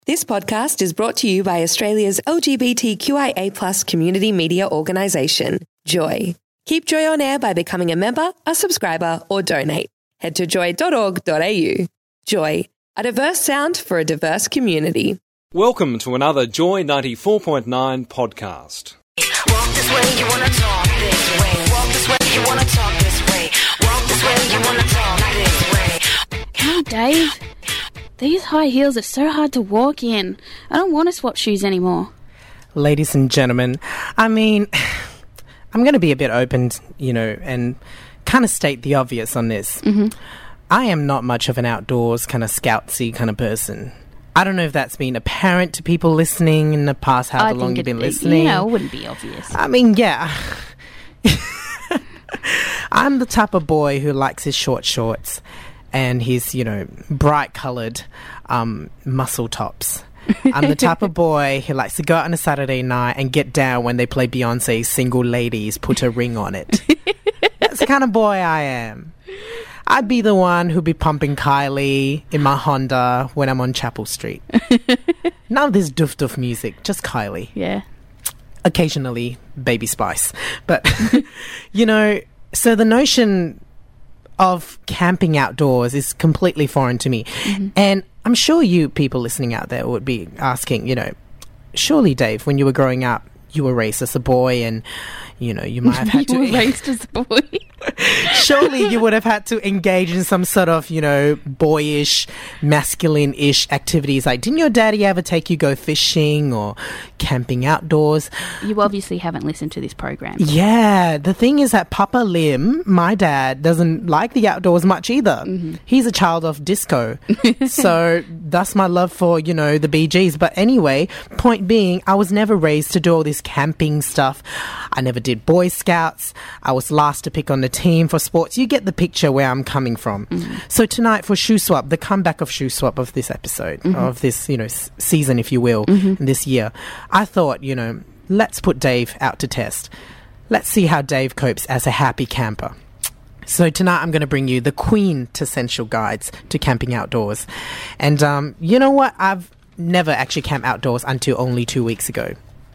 This podcast is brought to you by Australia's LGBTQIA+ community media organisation, Joy. Keep Joy on air by becoming a member, a subscriber, or donate. Head to joy.org.au. Joy, a diverse sound for a diverse community. Welcome to another Joy 94.9 podcast. Walk this way, you wanna talk this way. Walk this way, you wanna talk this way. Walk this way, you wanna talk this way. Come on, Dave. These high heels are so hard to walk in. I don't want to swap shoes anymore. Ladies and gentlemen, I mean, I'm going to be a bit open, and kind of state the obvious on this. Mm-hmm. I am not much of an outdoors kind of scoutsy kind of person. I don't know if that's been apparent to people listening in the past, however long you've been listening. It wouldn't be obvious. I mean, yeah. I'm the type of boy who likes his short shorts and his, bright coloured muscle tops. I'm the type of boy who likes to go out on a Saturday night and get down when they play Beyonce's Single Ladies, Put a Ring on It. That's the kind of boy I am. I'd be the one who'd be pumping Kylie in my Honda when I'm on Chapel Street. None of this doof music, just Kylie. Yeah. Occasionally Baby Spice. But, so the notion of camping outdoors is completely foreign to me. Mm-hmm. And I'm sure you people listening out there would be asking, surely, Dave, when you were growing up, you were raised as a boy and, you might have had to... You were raised as a boy? Surely you would have had to engage in some sort of, boyish, masculine-ish activities. Like, didn't your daddy ever take you go fishing or camping outdoors? You obviously haven't listened to this program. Yeah. The thing is that Papa Lim, my dad, doesn't like the outdoors much either. Mm-hmm. He's a child of disco. So that's my love for, the Bee Gees. But anyway, point being, I was never raised to do all this camping stuff. I never did Boy Scouts. I was last to pick on the team for sports. You get the picture where I'm coming from. Mm-hmm. So tonight for Shoe Swap, the comeback of Shoe Swap of this episode, mm-hmm. of this, season, if you will, mm-hmm. this year, I thought, let's put Dave out to test. Let's see how Dave copes as a happy camper. So tonight I'm going to bring you the quintessential guides to camping outdoors. And you know what? I've never actually camped outdoors until only 2 weeks ago.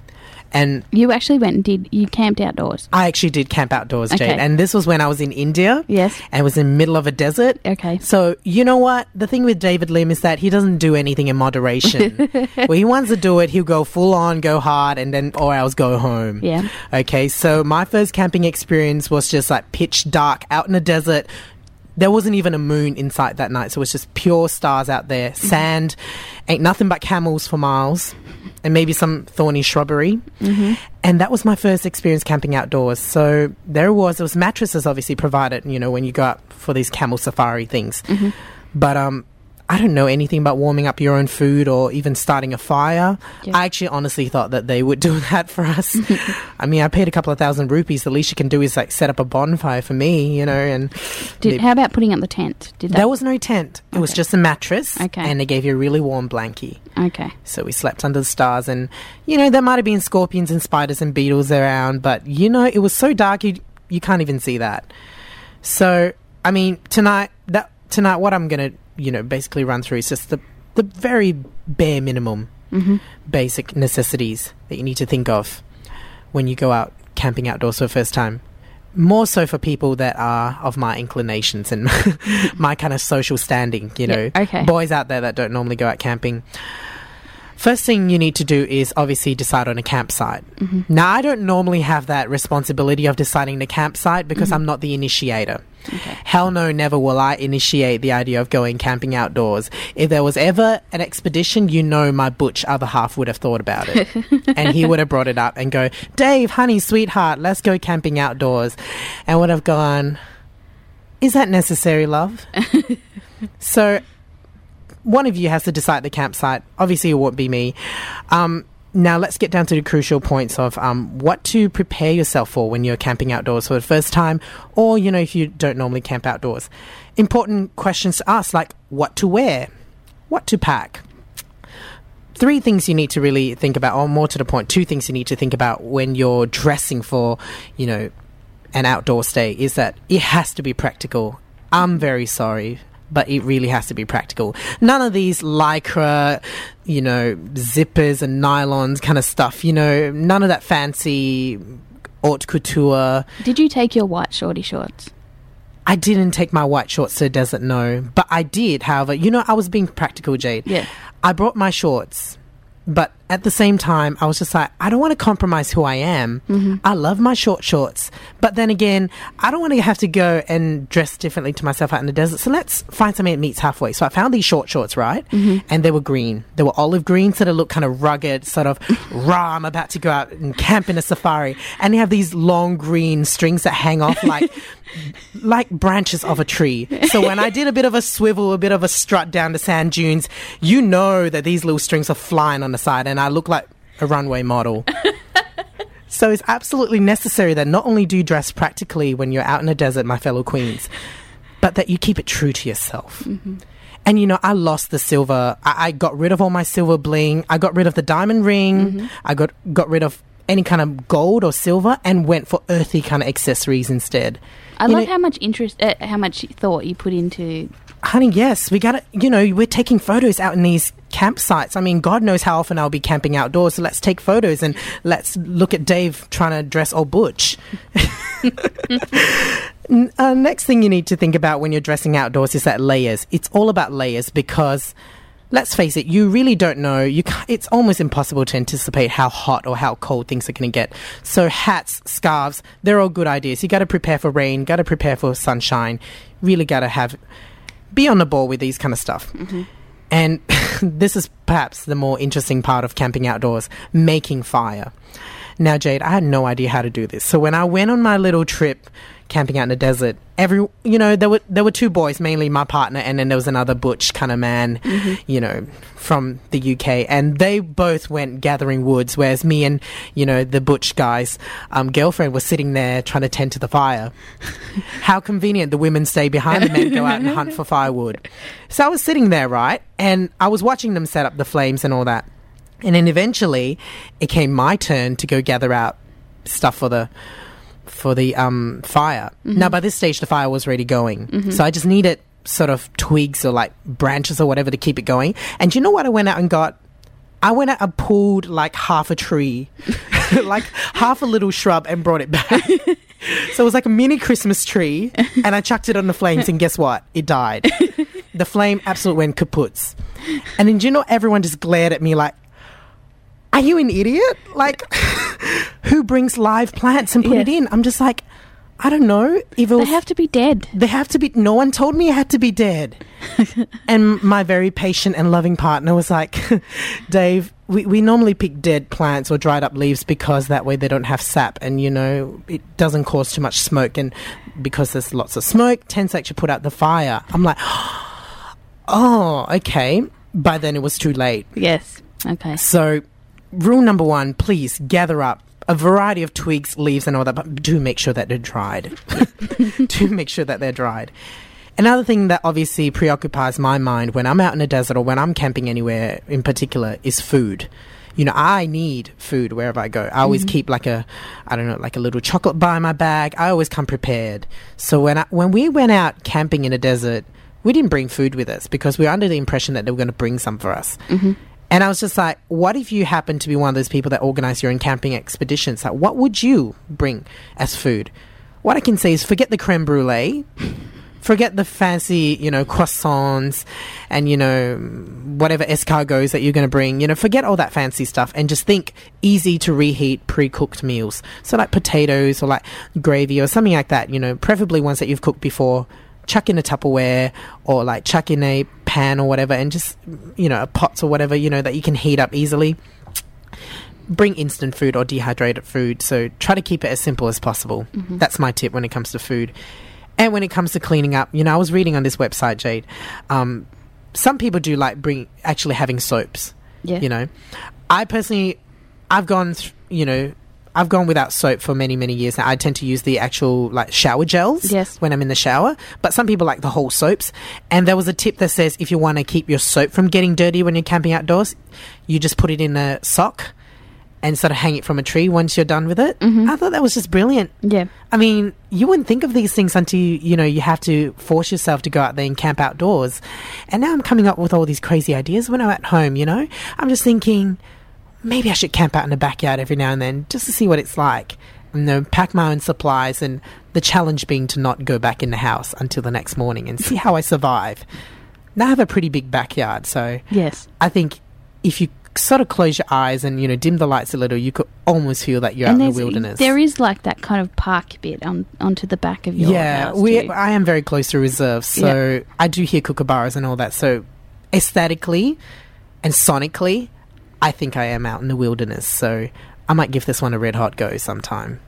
And you actually went and you camped outdoors? I actually did camp outdoors, okay. Jade. And this was when I was in India. Yes. And it was in the middle of a desert. Okay. So, you know what? The thing with David Lim is that he doesn't do anything in moderation. When he wants to do it, he'll go full on, go hard, and then, or else go home. Yeah. Okay. So my first camping experience was just like pitch dark out in the desert. There wasn't even a moon in sight that night. So it was just pure stars out there. Sand. Ain't nothing but camels for miles. And maybe some thorny shrubbery. Mm-hmm. And that was my first experience camping outdoors. So there was mattresses obviously provided, when you go out for these camel safari things. Mm-hmm. But I don't know anything about warming up your own food or even starting a fire. Yeah. I actually honestly thought that they would do that for us. I mean, I paid a couple of thousand rupees. The least you can do is like set up a bonfire for me, and... How about putting up the tent? There was no tent. It was just a mattress. Okay. And they gave you a really warm blankie. Okay. So we slept under the stars and, there might have been scorpions and spiders and beetles around, but, it was so dark you can't even see that. So, I mean, tonight what I'm going to basically run through is just the very bare minimum mm-hmm. basic necessities that you need to think of when you go out camping outdoors for the first time. More so for people that are of my inclinations and my kind of social standing, Yeah, okay. Boys out there that don't normally go out camping. First thing you need to do is obviously decide on a campsite. Mm-hmm. Now, I don't normally have that responsibility of deciding the campsite because I'm not the initiator. Okay. Hell no, never will I initiate the idea of going camping outdoors. If there was ever an expedition, my butch other half would have thought about it. And he would have brought it up and go, Dave, honey, sweetheart, let's go camping outdoors. And would have gone, is that necessary, love? So... one of you has to decide the campsite. Obviously, it won't be me. Now, let's get down to the crucial points of what to prepare yourself for when you're camping outdoors for the first time or, if you don't normally camp outdoors. Important questions to ask, like what to wear, what to pack. 3 things you need to really think about, or more to the point, 2 things you need to think about when you're dressing for, an outdoor stay is that it has to be practical. I'm very sorry. but it really has to be practical. None of these lycra, zippers and nylons kind of stuff, none of that fancy haute couture. Did you take your white shorty shorts? I didn't take my white shorts to the desert, no. But I did, however, I was being practical, Jade. Yeah. I brought my shorts, but at the same time, I was just like, I don't want to compromise who I am. Mm-hmm. I love my short shorts. But then again, I don't want to have to go and dress differently to myself out in the desert. So let's find something that meets halfway. So I found these short shorts, right? Mm-hmm. And they were green. They were olive green, so they look kind of rugged, sort of, I'm about to go out and camp in a safari. And they have these long green strings that hang off like branches of a tree. So when I did a bit of a swivel, a bit of a strut down the sand dunes, that these little strings are flying on the side and I look like a runway model. So it's absolutely necessary that not only do you dress practically when you're out in the desert, my fellow queens, but that you keep it true to yourself. Mm-hmm. And I lost the silver. I got rid of all my silver bling. I got rid of the diamond ring. Mm-hmm. I got rid of any kind of gold or silver and went for earthy kind of accessories instead. I love how much how much thought you put into... Honey, yes, we gotta, we're taking photos out in these campsites. I mean, God knows how often I'll be camping outdoors, so let's take photos and let's look at Dave trying to dress all butch. Next thing you need to think about when you're dressing outdoors is that layers. It's all about layers because... Let's face it, you really don't know. It's almost impossible to anticipate how hot or how cold things are going to get. So hats, scarves, they're all good ideas. You got to prepare for rain, got to prepare for sunshine. Really got to be on the ball with these kind of stuff. Mm-hmm. And this is perhaps the more interesting part of camping outdoors, making fire. Now, Jade, I had no idea how to do this. So when I went on my little trip camping out in the desert, there were two boys, mainly my partner, and then there was another butch kind of man, from the UK, and they both went gathering woods, whereas me and, the butch guy's girlfriend was sitting there trying to tend to the fire. How convenient, the women stay behind, the men go out and hunt for firewood. So I was sitting there, right, and I was watching them set up the flames and all that. And then eventually it came my turn to go gather out stuff for the fire. Mm-hmm. Now, by this stage, the fire was already going. Mm-hmm. So I just needed sort of twigs or like branches or whatever to keep it going. And do you know what I went out and got? I went out and pulled like half a tree, like half a little shrub and brought it back. So it was like a mini Christmas tree and I chucked it on the flames and guess what? It died. The flame absolutely went kaputs. And then do you know everyone just glared at me like, are you an idiot? Like, who brings live plants and put it in? I'm just like, I don't know. If they have to be dead. They have to be. No one told me it had to be dead. And my very patient and loving partner was like, Dave, we normally pick dead plants or dried up leaves because that way they don't have sap and, it doesn't cause too much smoke. And because there's lots of smoke, tends to actually put out the fire. I'm like, oh, okay. By then it was too late. Yes. Okay. So... Rule number one, please gather up a variety of twigs, leaves and all that, but do make sure that they're dried. Do make sure that they're dried. Another thing that obviously preoccupies my mind when I'm out in the desert or when I'm camping anywhere in particular is food. I need food wherever I go. I always keep like a little chocolate bar in my bag. I always come prepared. So when we went out camping in the desert, we didn't bring food with us because we were under the impression that they were going to bring some for us. Mm-hmm. And I was just like, what if you happen to be one of those people that organize your own camping expeditions? Like, what would you bring as food? What I can say is forget the creme brulee, forget the fancy, croissants and, whatever escargots that you're going to bring. Forget all that fancy stuff and just think easy to reheat pre-cooked meals. So like potatoes or like gravy or something like that, preferably ones that you've cooked before. Chuck in a Tupperware or like chuck in a pan or whatever and just, a pots or whatever, that you can heat up easily. Bring instant food or dehydrated food. So try to keep it as simple as possible. Mm-hmm. That's my tip when it comes to food. And when it comes to cleaning up, I was reading on this website, Jade, some people do like actually having soaps. Yeah. I personally, I've gone without soap for many, many years now. I tend to use the actual like shower gels when I'm in the shower. But some people like the whole soaps. And there was a tip that says if you want to keep your soap from getting dirty when you're camping outdoors, you just put it in a sock and sort of hang it from a tree once you're done with it. I thought that was just brilliant. Yeah. I mean, you wouldn't think of these things until, you have to force yourself to go out there and camp outdoors. And now I'm coming up with all these crazy ideas when I'm at home, I'm just thinking, maybe I should camp out in the backyard every now and then just to see what it's like. Pack my own supplies, and the challenge being to not go back in the house until the next morning and see how I survive. Now I have a pretty big backyard, so Yes. I think if you sort of close your eyes and, dim the lights a little, you could almost feel that you're out in the wilderness. There is like that kind of park bit onto the back of your house too. I am very close to reserves, so I do hear kookaburras and all that. So aesthetically and sonically, I think I am out in the wilderness. So I might give this one a red hot go sometime.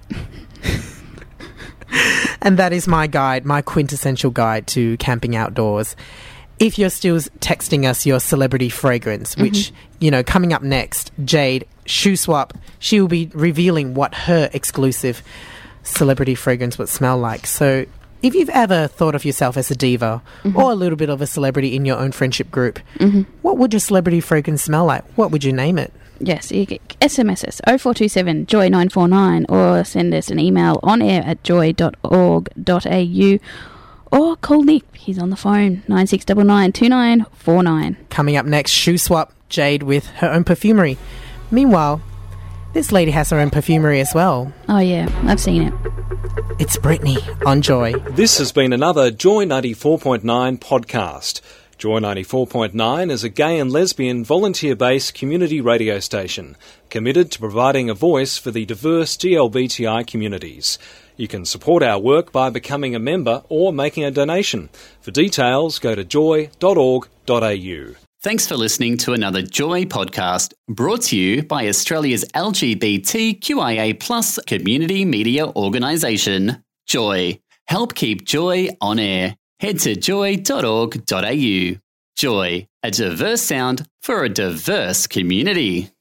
And that is my guide, my quintessential guide to camping outdoors. If you're still texting us your celebrity fragrance, which, coming up next, Jade, Shoe Swap, she will be revealing what her exclusive celebrity fragrance would smell like. So if you've ever thought of yourself as a diva or a little bit of a celebrity in your own friendship group, what would your celebrity fragrance smell like? What would you name it? Yes, you can SMS us 0427 Joy 949 or send us an email on air at joy.org.au. Or call Nick. He's on the phone, 9699 2949. Coming up next, Shoe Swap, Jade with her own perfumery. Meanwhile, this lady has her own perfumery as well. Oh, yeah. I've seen it. It's Brittany on Joy. This has been another Joy 94.9 podcast. Joy 94.9 is a gay and lesbian volunteer-based community radio station committed to providing a voice for the diverse GLBTI communities. You can support our work by becoming a member or making a donation. For details, go to joy.org.au. Thanks for listening to another Joy podcast brought to you by Australia's LGBTQIA+ community media organisation, Joy. Help keep Joy on air. Head to joy.org.au. Joy, a diverse sound for a diverse community.